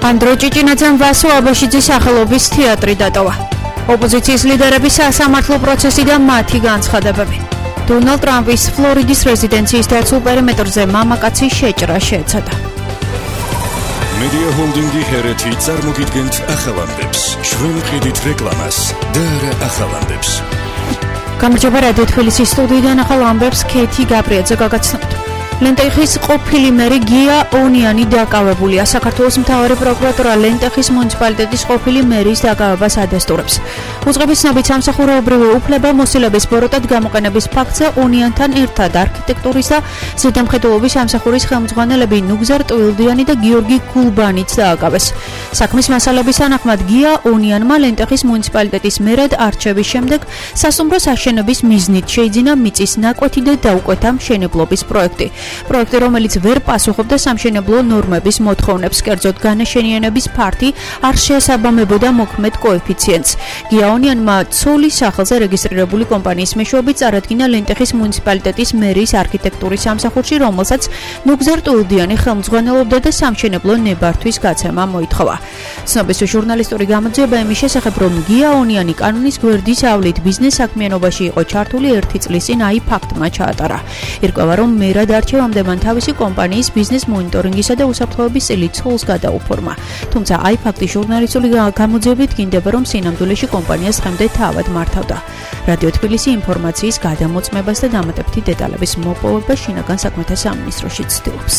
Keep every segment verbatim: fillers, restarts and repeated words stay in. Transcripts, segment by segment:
ანდრო ჭიჭინაძემ ვასო აბაშიძის სახელობის თეატრი დატოვა. ოპოზიციის ლიდერების სასამართლო პროცესი და მათი განცხადებები. დონალდ ტრამპის ფლორიდის რეზიდენციის დაცულ პერიმეტრზე მამაკაცის შეჭრა შეეცადა. Media Holding-ი ჰერეთი წარმოგიდგენთ ახალამდებს. ჩვენ ვყიდით რეკლამას და არა ახალამდებს. გამარჯობა რადიო თბილისის სტუდიიდან ახალ ამბებს ქეთი გაბრიაძე გაგაცნობთ. ლენტეხის ყოფილი მერი გია ონიანი დაკავებულია. საქართველოს მთავარი პროკურატურა ლენტეხის მუნიციპალიტეტის ყოფილი მერის დაკავებას ადასტურებს. უწყების ცნობით სამსახურეობრივი უფლება მოსილების ბოროტად გამოყენების ფაქტზე ონიანთან ერთად არქიტექტურის და ზედამხედველობის სამსახურის ხელმძღვანელები ნუგზარ ტუილდიანი და გიორგი გულბანიც დააკავეს. საქმის მასალების თანახმად გია ონიანმა ლენტეხის მუნიციპალიტეტის მერად არჩევის შემდეგ სასტუმროს აშენების მიზნით შეიძინა მიწის ნაკვეთი და დაუკვეთა მშენებლობის პროექტი. პროექტი, რომელიც ვერ პასუხობდა სამშენებლო ნორმების მოთხოვნებს, კერძოდ განაშენიანების ფართი არ შეესაბამებოდა მოქმედ კოეფიციენტს. გიაონიანმა ცოლის სახელზე რეგისტრირებული კომპანიის მეშვეობით წარადგინა ლენტეხის მუნიციპალიტეტის მერის არქიტექტურის სამსახურში, რომელსაც ნუგზარ ტუილდიანი ხელმძღვანელობდა და სამშენებლო ნებართვის გაცემა მოითხოვა. ცნობის ჟურნალისტური გამოძიება იმის შესახებ, რომ გიაონიანი კანონის გვერდის ავლით ბიზნეს საქმიანობაში იყო ჩართული ერთი წლის წინ აი ფაქტმა ჩაატარა. ირკვევა, რომ მერად არჩევამდე მან თავისი კომპანიის ბიზნეს მონიტორინგისა და უსაფრთხოების წილი ცოლს გადაუფორმა. თუმცა აი ფაქტი ჟურნალისტური გამოძიებით გინდება, რომ სინამდვილეში კომპანიას დღემდე თავად მართავდა. რადიო თბილისი ინფორმაციის გადამოწმებას და დამატებითი დეტალების მოპოვებას შინაგან საქმეთა სამინისტროში ცდილობს.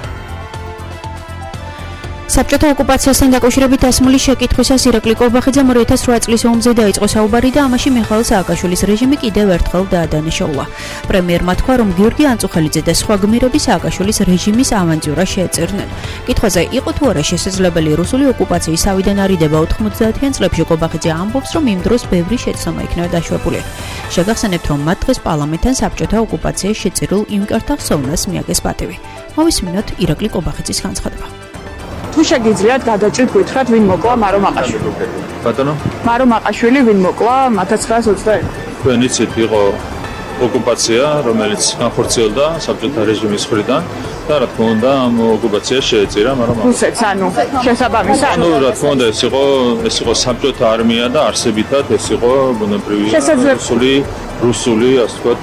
საბჭოთა ოკუპაციასთან დაკავშირებით დასმული შეკითხვისას ირაკლი კობახიძემ ორი ათას რვა წლის ომზე დაიწყო საუბარი და ამაში მიხაილ სააკაშვილის რეჟიმი კიდევ ერთხელ დაადანაშაულა. პრემიერმა თქვა, რომ გიორგი ანწუხელიძე და სხვა გმირები სააკაშვილის რეჟიმის ავანტიურას შეეწირნენ. კითხვაზე იყო თუ არა შესაძლებელი რუსული ოკუპაციის თავიდან არიდება ოთხმოცდაათიან წლებში, კობახიძე ამბობს, რომ იმ დროს ბევრი შეცდომა იქნება დაშვებული. შეგახსენებთ, რომ მათ დღეს პარლამენტთან საბჭოთა ოკუპაციის შეწირულ იმკართა ხსოვნას მიაგეს პატივი. მოვისმინოთ ირაკლი კობახიძის განცხადება. თუ შეგიძლიათ გადაჭრით გითხრათ ვინ მოკლა მარო მაყაშვილი? ბატონო? მარო მაყაშვილი ვინ მოკლა ათას ცხრაას ოცდაერთში? თქვენ იცით, იყო ოკუპაცია, რომელიც განხორციელდა საბჭოთა რეჟიმის მხრიდან და რა თქმა უნდა ამ ოკუპაციას შეეწირა მარო მაყაშვილი. რუსეთს, ანუ შესაბამისად? ანუ რა თქმა უნდა ეს იყო ეს იყო საბჭოთა არმია და არსებითად ეს იყო ბუნებრივი რუსული რუსული ასე ვთქვათ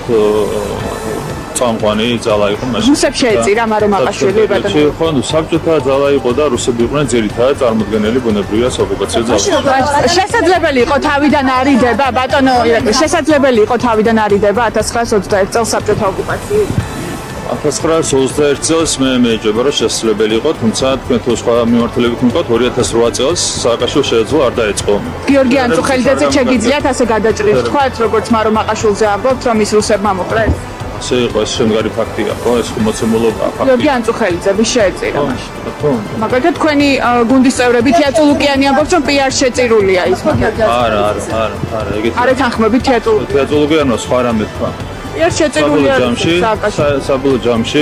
წამყვანი ძალა იყო მაშინ. რუსებს შეეწირა მარო მაყაშვილი ბატონო. ხო, ნუ საბჭოთა ძალა იყო და რუსები იყვნენ ძირითადად წარმოდგენელი ბუნებრივია ოკუპაციის ძალა. შესაძლებელი იყო თავიდან არიდება ბატონო ირაკლი, შესაძლებელი იყო თავიდან არიდება ათას ცხრაას ოცდაერთი წელს საბჭოთა ოკუპაციის? ათას ცხრაას ოცდაერთი წელს მე მეეჭება რომ შესაძლებელი იყო, თუმცა თქვენ თუ სხვა მიმართულებით მიყავთ ორი ათას რვა წელს სააკაშვილს შეეძლო არ დაეწყო. გიორგი ანწუხელიძეზე შეგიძლიათ ასე გადაჭრით თქვათ, როგორც მარო მაყაშვილზე ამბობთ, რომ ის რუსებმა მოკლეს? ასე იყო, ეს შემდგარი ფაქტია, ხო, ეს მოცემულობაა ფაქტი. გიორგი ანწუხელიძე შეეწირა მაშინ. მაგალითად თქვენი გუნდის წევრები თეატრო ლუკიანი ამბობს, რომ პიარ შეწირულია ის. არა, არა, არა, არა, ეგეთი. არ ეთანხმებით თეატრო თეატრო ლუკიანო სხვა რამე თქვა. პიარ შეწირულია სააკაშვილის საბოლოო ჯამში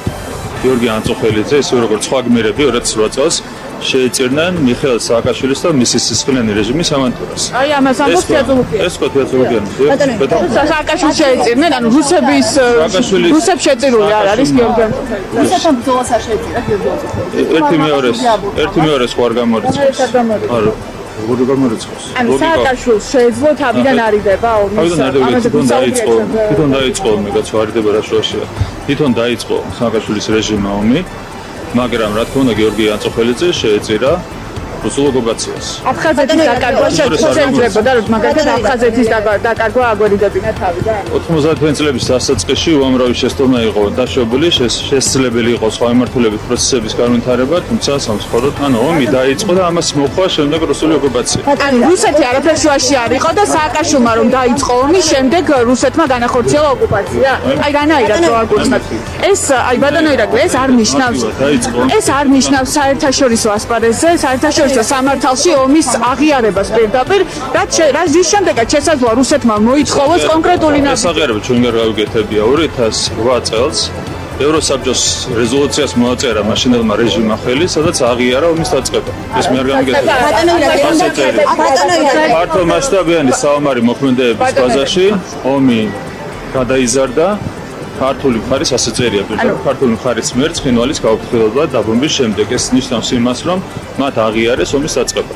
გიორგი ანწუხელიძე, ისე როგორც სხვა გმირები ორი ათას რვა წელს შეეწირნენ მიხეილ სააკაშვილის და მისი სისხლიანი რეჟიმის ავანტიურას. აი ამას ამბობს თეატრო ლუკიანი. ეს ხო თეატრო ლუკიანი. სააკაშვილს შეეწირნენ, ანუ რუსების რუსებს შეწირული არ არის გიორგი ანწუხელიძე. რუსეთთან ბრძოლას არ შეეწირა გიორგი ანწუხელიძე. ერთი მეორეს, ერთი მეორეს ხო არ გამორიცხავს. არა. როგორ გამორიცხავს? ანუ სააკაშვილს შეეძლო თავიდან არიდება ომის. თავიდან არიდება, თვითონ დაიწყო, თვითონ დაიწყო ომი, კაცო არიდება რა შუაშია. თვითონ დაიწყო სააკაშვილის რეჟიმმა ომი. მაგრამ რა თქმა უნდა გიორგი ანწუხელიძე შეეწირა რუსულ ოკუპაციას. აფხაზეთის დაკარგვა შეეძლებოდა, რომ მაგალითად აფხაზეთის დაკარგვა აგვერიდებინა თავიდან. ოთხმოცდაათიან წლების დასაწყისში უამრავი შეცდომა იყო დაშვებული, შესაძლებელი იყო სხვა მიმართულებით პროცესების განვითარება, თუმცა სამწუხაროდ ანუ ომი დაიწყო და ამას მოყვა შემდეგ რუსული ოკუპაცია. ანუ რუსეთი არაფერ შუაში არ იყო და სააკაშვილმა რომ დაიწყო ომი, შემდეგ რუსეთმა განახორციელა ოკუპაცია. აი რანაირად რო აგვიჩნდათ. ეს აი ბატონო ირაკლი, ეს არ ნიშნავს ეს არ ნიშნავს საერთაშორისო ასპარეზზე, საერთაშორისო სამართალში ომის აღიარებას პირდაპირ, რაც რის შემდეგაც შესაძლოა რუსეთმა მოითხოვოს კონკრეტული ნაბიჯი. ეს აღიარება ჩვენ ვერ გავიგეთებია ორი ათას რვა წელს ევროსაბჭოს რეზოლუციას მოაწერა მაშინდელმა რეჟიმმა ხელი, სადაც აღიარა ომის დაწყება. ეს მე არ გამიგეთებია. ფართო მასშტაბიანი საომარი მოქმედებების ბაზაში ომი გადაიზარდა. ქართული მხარის ასე წერია, ქართული მხარის მიერ ცხინვალის გაუფრთხილება დაბრუნების შემდეგ ეს ნიშნავს იმას, რომ მათ აღიარეს ომის დაწყება.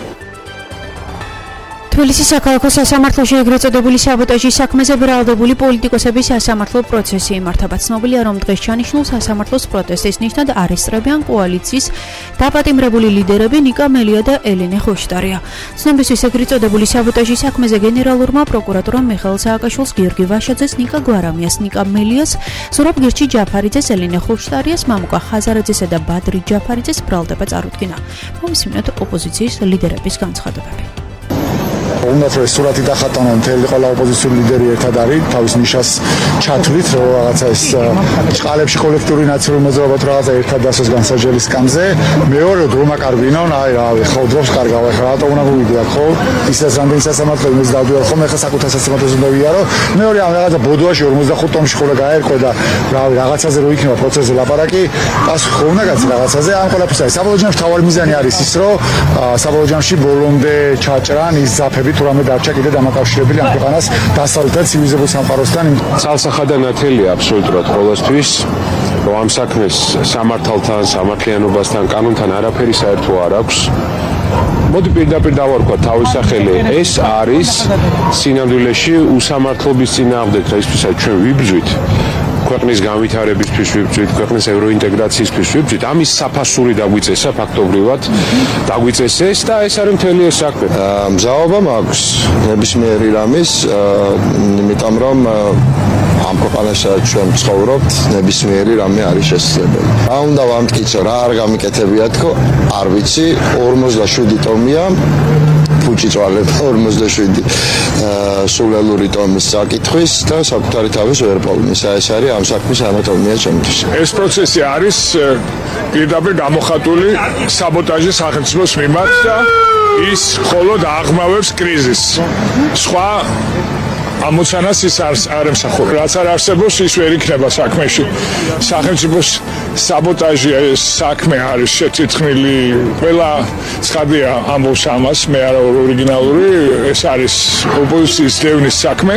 თბილისის საქალაქო სასამართლოში ეგრეთ წოდებული საბოტაჟის საქმეზე ბრალდებული პოლიტიკოსების სასამართლო პროცესი იმართება. ცნობილია, რომ დღეს ჩანიშნულ სასამართლოს პროტესტის ნიშნად არესტებიან კოალიციის დაპატიმრებული ლიდერები ნიკა მელია და ელენე ხოშტარია. ცნობისთვის ეგრეთ წოდებული საბოტაჟის საქმეზე გენერალურმა პროკურატურამ მიხეილ სააკაშვილს, გიორგი ვაშაძეს, ნიკა გვარამიას, ნიკა მელიას, ზურაბ გირჩი ჯაფარიძეს, ელენე ხოშტარიას, მამუკა ხაზარაძესა და ბადრი ჯაფარიძეს ბრალდება წარუდგინა. მოვისმინოთ ოპოზიციის ლიდერების განცხადებები. უნდა რომ სურათი დახატონ მთელი ყველა ოპოზიციური ლიდერი ერთად არის თავის ნიშას ჩათვლით რომ რაღაცა ეს ჭყალებში კოლექტიური ნაციონალური მოძრაობა თუ რაღაცა ერთად დასოს განსაჯელის სკამზე მეორე რომ აკარბინონ აი რა ხო დროს კარგავ ახლა რატომ უნდა მოვიდე ხო ისაც რამდენი სასამართლო იმის დავდივარ ხომ ახლა საკუთარ სასამართლოს უნდა ვიარო მეორე ამ რაღაცა ბოდუაში ორმოცდახუთ ტომში ხოლმე გაერკვე და რავი რაღაცაზე რო იქნება პროცესზე ლაპარაკი პასუხი ხო უნდა გაცი რაღაცაზე ამ ყველაფერს აი საბოლოო ჯამში თავარი მიზანი არის ის რომ საბოლოო ჯამში ბოლომდე ჩაჭრან ის ზაფები თუ რამე დარჩა კიდე დამაკავშირებელი ამ ქვეყანას დასავლეთ და ცივილიზებულ სამყაროსთან ცალსახადა ნათელია აბსოლუტურად ყოველთვის რომ ამ საქმეს სამართალთან, სამართლიანობასთან, კანონთან არაფერი საერთო არ აქვს. მოდი პირდაპირ დავარქვა თავის სახელი. ეს არის სინამდვილეში უსამართლობის წინააღმდეგ, რაისთვისაც ჩვენ ვიბრძვით. ქვეყნის განვითარებისთვის ვიბრძვით, ქვეყნის ევროინტეგრაციისთვის ვიბრძვით. ამის საფასური დაგვიწესა ფაქტობრივად, დაგვიწესეს და ეს არის მთელი ეს საქმე. მზაობა მაქვს ნებისმიერი რამის, იმიტომ რომ ამ ქვეყანაში ჩვენ ცხოვრობთ, ნებისმიერი რამე არის შესაძლებელი. რა უნდა ვამტკიცო, რა არ გამიკეთებია თქო, არ ვიცი, ორმოცდაშვიდი ტომია. ფუჭი წვალებ ორმოცდაშვიდი სულელური ტომის საკითხვის და საკუთარი თავის ვერ პოვნის. ეს არის ამ საქმის ანატომია ჩემთვის. ეს პროცესი არის პირდაპირ გამოხატული საბოტაჟის სახელმწიფოს მიმართ და ის მხოლოდ აღრმავებს კრიზისს. სხვა ამოცანას ის არ ემსახურება. რაც არ არსებობს, ის ვერ იქნება საქმეში. სახელმწიფოს საბოტაჟი ეს საქმე არის შეთითქმილი. ყველა ცხადია ამბობს ამას, მე არა ორიგინალური, ეს არის ოპოზიციის დევნის საქმე.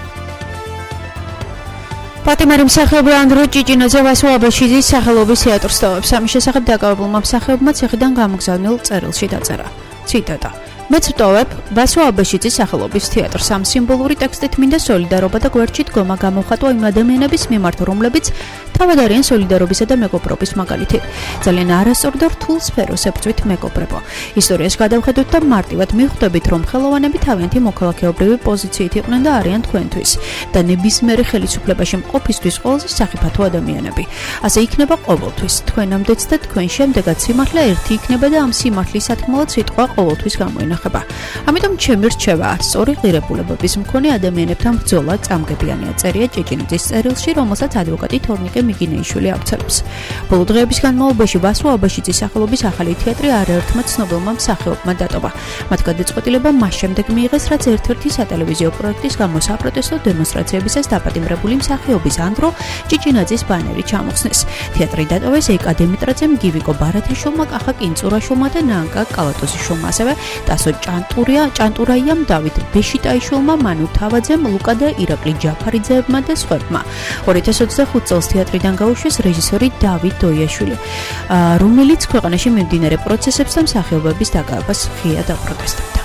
პატიმარი მსახიობი ანდრო ჭიჭინაძე ვასო აბაშიძის სახელობის თეატრს ტოვებს. ამის შესახებ დაკავებულმა მსახიობმა ციხიდან გამოგზავნილ წერილში დაწერა. ციტატა მეც ვტოვებ ვასო აბაშიძის სახელობის თეატრს. ამ სიმბოლური ტექსტით მინდა სოლიდარობა და გვერდში დგომა გამოხატვა იმ ადამიანების მიმართ, რომლებიც თავად არიან სოლიდარობისა და მეგობრობის მაგალითი. ძალიან არასწორ და რთულ სფეროს ებრძვით მეგობრებო. ისტორიას გადავხედოთ და მარტივად მივხვდებით, რომ ხელოვანები თავიანთი მოქალაქეობრივი პოზიციით იყვნენ და არიან თქვენთვის და ნებისმიერი ხელისუფლებაში მყოფისთვის ყველაზე სახიფათო ადამიანები. ასე იქნება ყოველთვის. თქვენამდეც და თქვენ შემდეგაც სიმართლე ერთი იქნება და ამ სიმართლის სათქმელად სიტყვა ყოველთვის გამოინახება. ამიტომ ჩემი რჩევა სწორი ღირებულებების მქონე ადამიანებთან ბრძოლა წამგებიანია, წერია ჭიჭინაძის წერილში, რომელსაც ადვოკატი თორნიკე მიგინეიშვილი ავრცელებს. ბოლო დღეების განმავლობაში ვასო აბაშიძის სახელობის ახალი თეატრი არაერთმა ცნობილმა მსახიობმა დატოვა. მათ გადაწყვეტილება მას შემდეგ მიიღეს, რაც ერთ-ერთი სატელევიზიო პროექტის გამო საპროტესტო დემონსტრაციებისას დაპატიმრებული მსახიობის ანდრო ჭიჭინაძის ბანერი ჩამოხსნეს. თეატრი დატოვეს ეკა დემიტრაძემ, გივიკო ბარათაშვილმა, კახა კინწურაშვილმა და ნანკა კალატოზიშვილმა, ასევე ტასო ჭანტურია, ჭანტურაიამ, დავით ბეშიტაიშვილმა, მანუ თავაძემ, ლუკა და ირაკლი ჯაფარიძეებმა და სხვებმა. ორი ათას ოცდახუთ წელს თეატრიდან გაუშვეს რეჟისორი დავით დოიაშვილი, რომელიც ქვეყანაში მიმდინარე პროცესებს და მსახიობების დაკავებას ღიად აპროტესტებდა.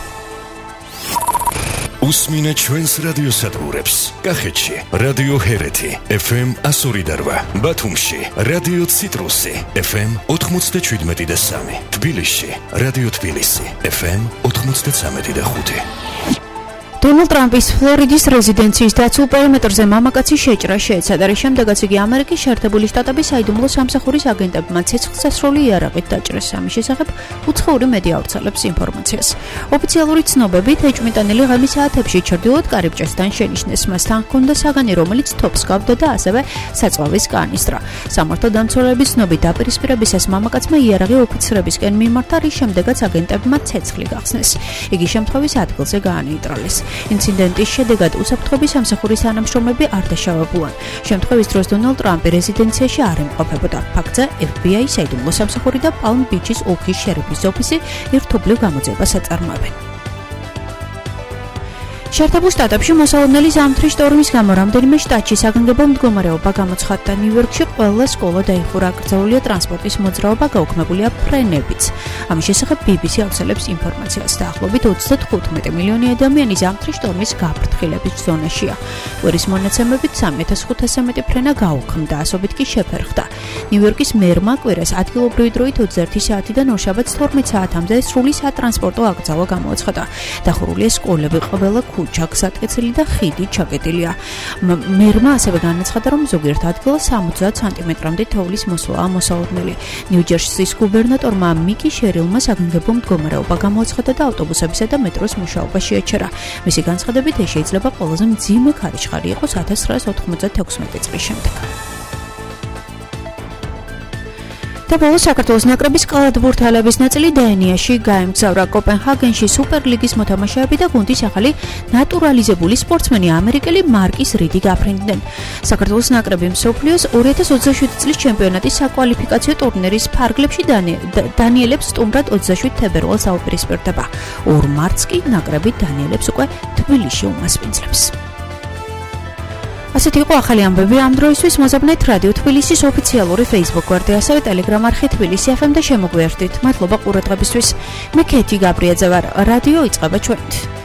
უსმინე ჩვენს რადიოსადგურებს. კახეთში რადიო ჰერეთი ეფ ემ εκατო ორი და რვა, ბათუმში რადიო ციტრუსი ეფ ემ ოთხმოცდაშვიდმეტი და სამი, თბილისში რადიო თბილისი ეფ ემ ოთხმოცდაცამეტი და ხუთი. დონალდ ტრამპის ფლორიდის რეზიდენციის დაცულ პერიმეტრზე მამაკაცის შეჭრა შეეცადა, რის შემდეგაც იგი ამერიკის შეერთებული შტატების საიდუმლო სამსახურის აგენტებმა ცეცხლსასროლი იარაღით დაჭრეს. ამის შესახებ უცხოური მედია ავრცელებს ინფორმაციას. ოფიციალური ცნობებით, ეჭვმიტანილი ღამის საათებში ჩრდილოეთ კარიბჭესთან შენიშნეს. მასთან ჰქონდა საგანი, რომელიც თოფს გავდა და ასევე საწვავის კანისტრა. სამართალდამცველების ცნობით დაპირისპირებისას მამაკაცმა იარაღი ოფიცრებისკენ მიმართა, რის შემდეგაც აგენტებმა ცეცხლი გახსნეს. იგი შემთხვევის ადგილზე გაანეიტრალეს. ინციდენტის შედეგად უსაფრთხოების სამსახურის თანამშრომლები არ დაშავებულან. შემთხვევის დროს დონალდ ტრამპი რეზიდენციაში არ ემყოფებოდა. ფაქტზე ეფ ბი აი, საიდუმლო სამსახური და პალმ ბიჩის ოლქის შერიფის ოფისი ერთობლივ გამოძიებას აწარმოებენ. შეერთებულ შტატებში მოსალოდნელი ზამთრის შტორმის გამო რამდენიმე შტატში საგანგებო მდგომარეობა გამოცხადდა. ნიუ-იორკში ყველა სკოლა დაიხურა, აკრძალულია ტრანსპორტის მოძრაობა, გაუქმებულია ფრენებიც. ამის შესახებ ბი ბი სი ავრცელებს ინფორმაციას. დაახლოებით ოცდათხუთმეტი მილიონი ადამიანი ზამთრის შტორმის გაფრთხილების ზონაშია. კვირის მონაცემებით სამი ათას ხუთასზე მეტი ფრენა გაუქმდა, ასობით კი შეფერხდა. ნიუ-იორკის მერმა კვირას ადგილობრივი დროით ოცდაერთი საათიდან ორშაბათს თორმეტ საათამდე სრული სატრანსპორტო აკრძალვა გამოაცხადა. დახურულია სკოლები, ყველა ქუჩა, გზატკეცილი და ხიდი ჩაკეტილია. მერმა ასევე განაცხადა, რომ ზოგიერთ ადგილას სამოცდა სანტიმეტრამდე თოვლის მოსვლაა მოსალოდნელი. ნიუ-ჯერსის გუბერნატორმა მიკი შერილმა საგანგებო მდგომარეობა გამოაცხადა და ავტობუსებისა და მეტროს მუშაობა შეაჩერა. მისი განცხადებით, ეს შეიძლება ყველაზე მძიმე ქარიშხალი იყოს ათას ცხრაას ოთხმოცდათექვსმეტი წლის შემდეგ. და ბოლოს საქართველოს ნაკრების კალათბურთელების ნაწილი დანიაში გაემგზავრა. კოპენჰაგენში სუპერლიგის მოთამაშეები და გუნდის ახალი ნატურალიზებული სპორტსმენი ამერიკელი მარკის რიდი გაფრინდნენ. საქართველოს ნაკრები მსოფლიოს ორი ათას ოცდაშვიდი წლის ჩემპიონატის საკვალიფიკაციო ტურნირის ფარგლებში დანიელებს სტუმრად ოცდაშვიდ თებერვალს აუპირისპირდება. ორ მარტს კი ნაკრები დანიელებს უკვე თბილისში უმასპინძლებს. ასეთი იყო ახალი ამბები ამ დროისთვის. მოზაბნეთ რადიო თბილისის ოფიციალური Facebook გვერდი, ასევე Telegram არხი თბილისი ეფ ემ და შემოგვიერთდით. მადლობა ყურადღებისთვის. მე ქეთი გაბრიაძე ვარ. რადიო იწყება ჩვენით.